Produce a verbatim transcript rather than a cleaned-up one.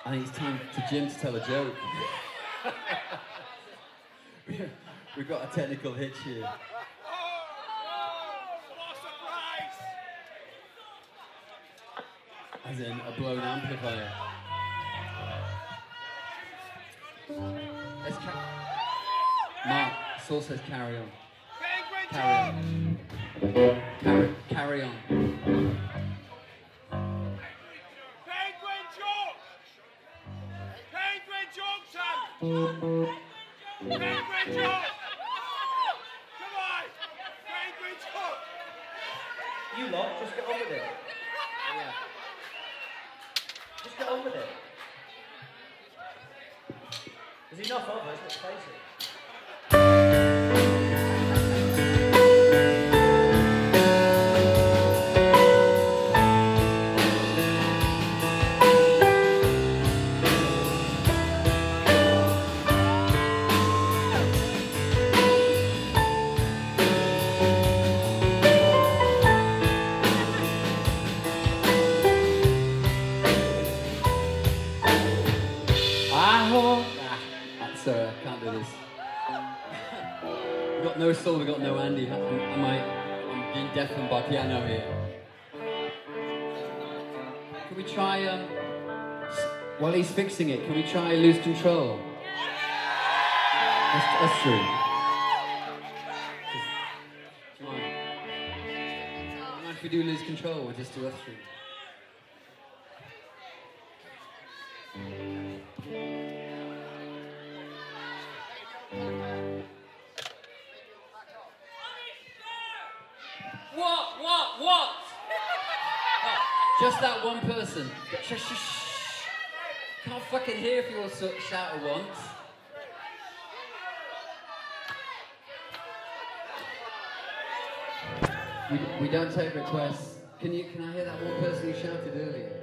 I think it's time for Jim to tell a joke. We've got a technical hitch here. As in a blown amplifier. Let's ca- Mark, Saul says carry on. Carry on. Carry, carry on. Penguin joke! Penguin joke, Sam! Penguin joke! Come on! Penguin joke! You lot, just get on with it. Yeah. Just get on with it. There's enough of us, let's face it. Sorry, I can't do this. We've got no Saul, we've got no Andy. Am, am I, I'm being deafened by piano here. Can we try, um, while he's fixing it, can we try Lose Control? That's, that's true. Come on. Do you mind if we do Lose Control or just do us three? What? What? What? Oh, just that one person. Shh, shh, shh. Can't fucking hear if you all so- shout at once. We, we don't take requests. Can you? Can I hear that one person who shouted earlier?